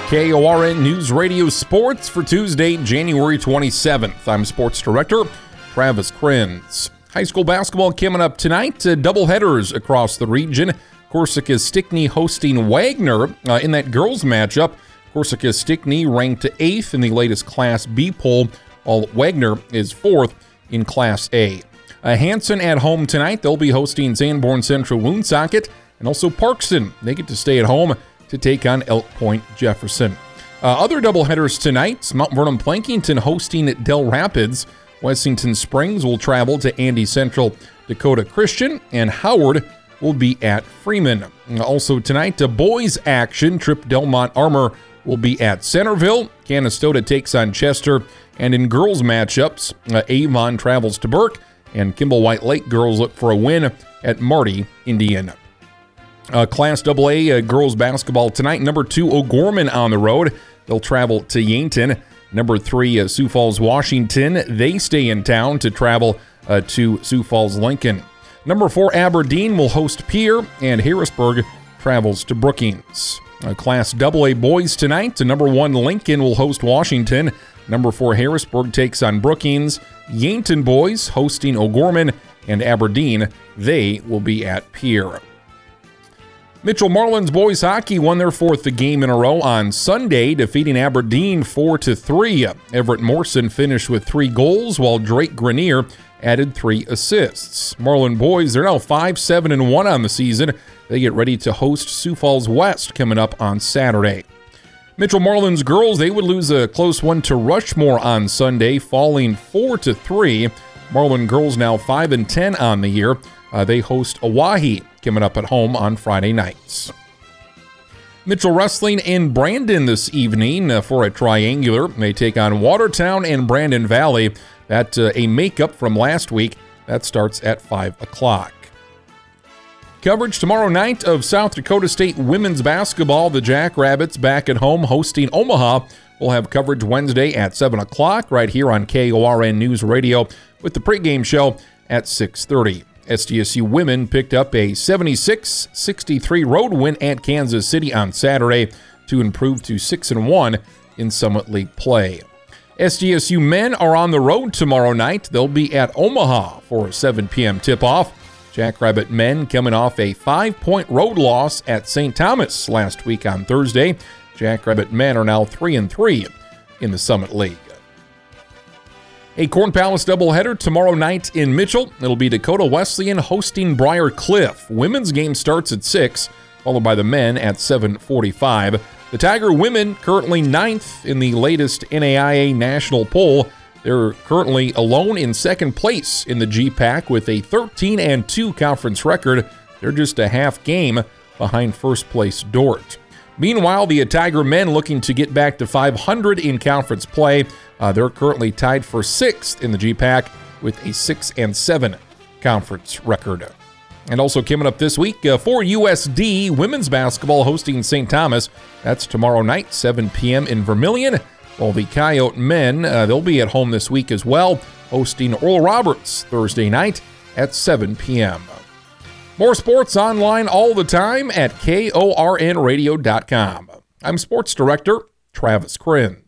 KORN News Radio Sports for Tuesday, January 27th. I'm Sports Director Travis Krenz. High school basketball coming up tonight. Doubleheaders across the region. Corsica Stickney hosting Wagner in that girls matchup. Corsica Stickney ranked 8th in the latest Class B poll, while Wagner is 4th in Class A. Hanson at home tonight. They'll be hosting Sanborn Central Woonsocket, and also Parkston. They get to stay at home to take on Elk Point Jefferson. Other doubleheaders tonight, Mount Vernon Plankington hosting Del Rapids. Wessington Springs will travel to Andy Central Dakota Christian, and Howard will be at Freeman. Also tonight, boys action. Trip Delmont Armor will be at Centerville. Canastota takes on Chester, and in girls matchups, Avon travels to Burke, and Kimball White Lake girls look for a win at Marty, Indiana. Class AA girls basketball tonight. Number 2, O'Gorman on the road. They'll travel to Yankton. Number 3, Sioux Falls, Washington. They stay in town to travel to Sioux Falls, Lincoln. Number 4, Aberdeen will host Pierre, and Harrisburg travels to Brookings. Class AA boys tonight. Number 1, Lincoln will host Washington. Number 4, Harrisburg takes on Brookings. Yankton boys hosting O'Gorman, and Aberdeen, they will be at Pierre. Mitchell Marlins boys hockey won their 4th game in a row on Sunday, defeating Aberdeen 4-3. Everett Morrison finished with 3 goals, while Drake Grenier added 3 assists. Marlin boys are now 5-7-1 on the season. They get ready to host Sioux Falls West coming up on Saturday. Mitchell Marlins girls, they would lose a close one to Rushmore on Sunday, falling 4-3. Marlin girls now 5-10 on the year. They host Oahe coming up at home on Friday nights. Mitchell Wrestling in Brandon this evening for a triangular. They take on Watertown and Brandon Valley. That's a makeup from last week. That starts at 5 o'clock. Coverage tomorrow night of South Dakota State women's basketball. The Jackrabbits back at home hosting Omaha. We'll have coverage Wednesday at 7 o'clock right here on KORN News Radio with the pregame show at 6:30. SDSU women picked up a 76-63 road win at Kansas City on Saturday to improve to 6-1 in Summit League play. SDSU men are on the road tomorrow night. They'll be at Omaha for a 7 p.m. tip-off. Jackrabbit men coming off a 5-point road loss at St. Thomas last week on Thursday. Jackrabbit men are now 3-3 in the Summit League. A Corn Palace doubleheader tomorrow night in Mitchell. It'll be Dakota Wesleyan hosting Briar Cliff. Women's game starts at 6, followed by the men at 7:45. The Tiger women currently 9th in the latest NAIA national poll. They're currently alone in second place in the GPAC with a 13-2 conference record. They're just a half game behind first place Dordt. Meanwhile, the Tiger men looking to get back to 500 in conference play. They're currently tied for 6th in the GPAC with a 6-7 conference record. And also coming up this week, for USD women's basketball hosting St. Thomas. That's tomorrow night, 7 p.m. in Vermilion. While the Coyote men, they'll be at home this week as well, hosting Oral Roberts Thursday night at 7 p.m. More sports online all the time at KORNradio.com. I'm Sports Director Travis Krenz.